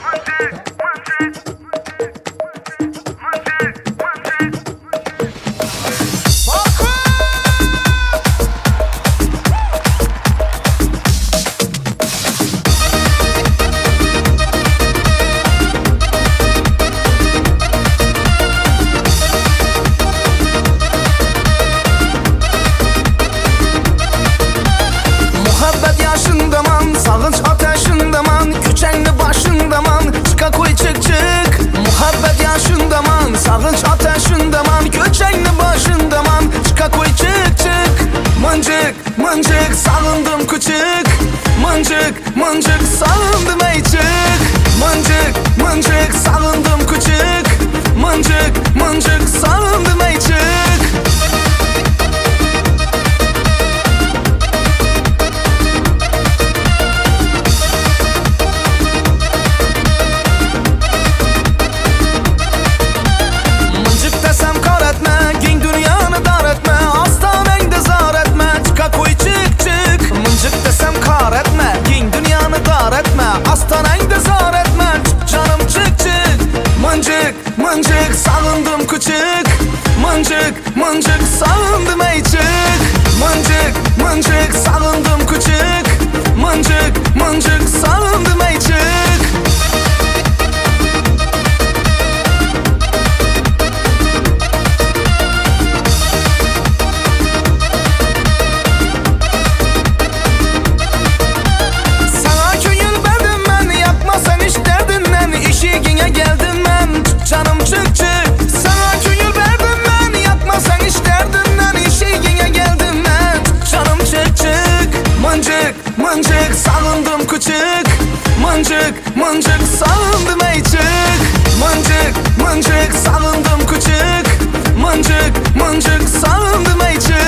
Mıncık salındım küçük, mıncık mıncık salındım eyçik. Mıncık mıncık salındım küçük, mıncık mıncık salındım eyçik. Mıncık desem kar etme, ging dünyanı dar etme, hastanende zar etme, çıka koy çık çık. Mıncık desem kar etme, ging dünyanı dar etme, hastanende zar etme, çık canım çık çık. Mıncık mıncık salındım küçük, mıncık mıncık salındım eyçik. Mıncık mıncık salındım küçük, mıncık mıncık salındım eyçik. Canım çık çık, sana köyül verdim ben, yapma sen iş derdinden, işine geldim ben. Canım çık çık, mıncık mıncık salındım küçük, mıncık mıncık salındım eyçik. Mıncık mıncık salındım küçük, mıncık mıncık salındım eyçik.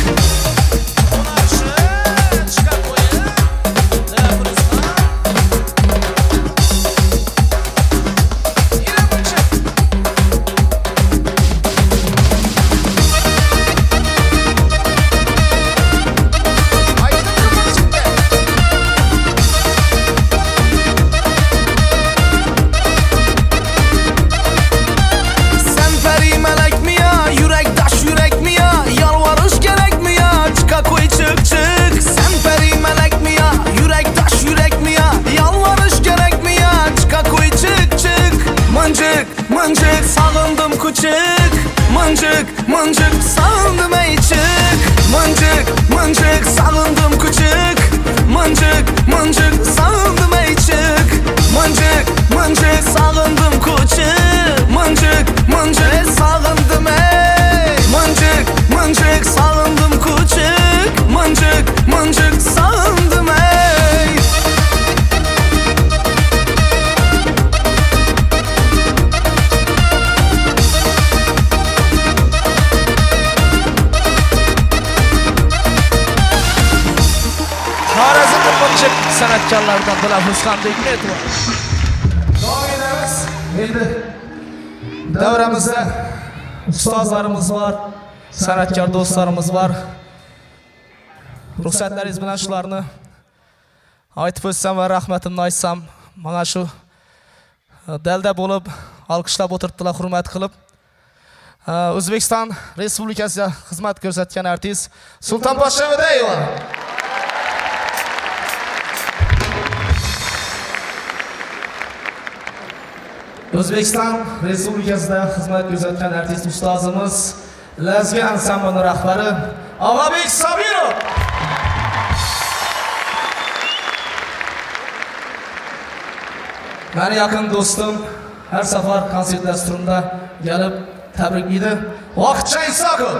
Mıncık salındım küçük, mıncık mıncık salındım eyçik. Mıncık mıncık salındım küçük, mıncık mıncık salındım eyçik. Mıncık mıncık salındım küçük, mıncık mıncık salındım ey. Mıncık mıncık salındım küçük, mıncık mıncık salındım ey. Sanatçılardan Dilafruz Xan'da hikmet var. Devam ederiz. Endi davramızda ustozlarımız var, sanatkor do'stlarimiz var. Ruxsatlaringiz bilan shularni aytib o'tsam va rahmatimni aytsam, mana shu dalda bo'lib, alqishlab o'tiribdilar, hurmat qilib. O'zbekiston Respublikasida xizmat ko'rsatgan artist Sultonposhsha O'dayeva. O'zbekiston Respublikasida xizmat ko'rsatgan artist ustozimiz, Lazgiya ansamblining rahbari Og'abek Sobirov. Meni yaqin do'stim har safar konsert dasturimda kelib tabriklaydi. Vaqtcha Isoqov.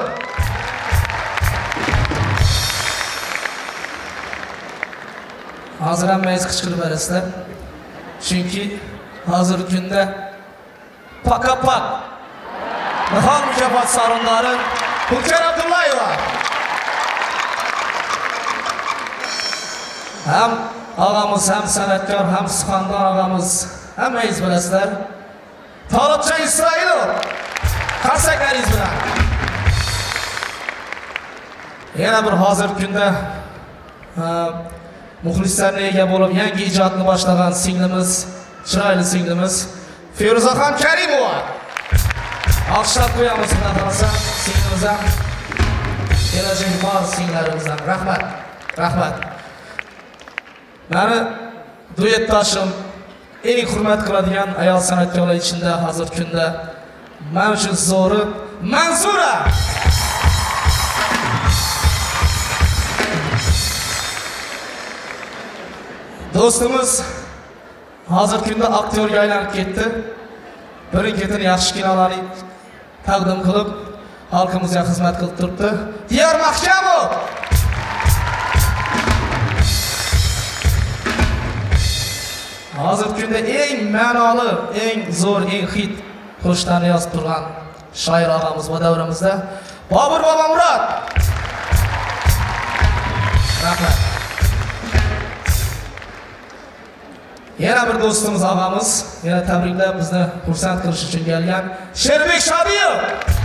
Hozir hammangiz qichqirib berasizlar. Chunki hozirgi kunda pak nihol mukofot sovrindori Hulkar Abdullayeva ham og'amiz, ham san'atkor, ham suxandon og'amiz, hammangiz bilasizlar. Tolibjon Isroilov qarsaklaringiz bilan yana bir hozirgi kunda muxlislarga ega bo'lib yangi ijodni boshlagan singlimiz chiroyli singlimiz Feruzaxon Karimova. Alqishlab qo'yamiz xudo xolasa singlimiz ham. Kelajak bor singlarimiz ham. Rahmat. Rahmat. Meni duetdoshim eng hurmat qiladigan ayol san'atkorlar ichida hozir kunda men uchun zo'ri Mansura. Do'stimiz hozir kunda aktyorga aylanib ketdi. Birin-ketin yaxshi kinolarni taqdim qilib, xalqimizga xizmat qilib turibdi. Diyor Mahkamov. Hozir kunda eng ma'noli, eng zo'r, eng hit qo'shiqlarni yozib turgan shoir og'amiz bu davrimizda Bobur Bobomurod. Rahmat. Yana bir do'stimiz og'amiz, yana tabriklab bizni xursand qilish uchun kelgan Sherbek Shodiyev.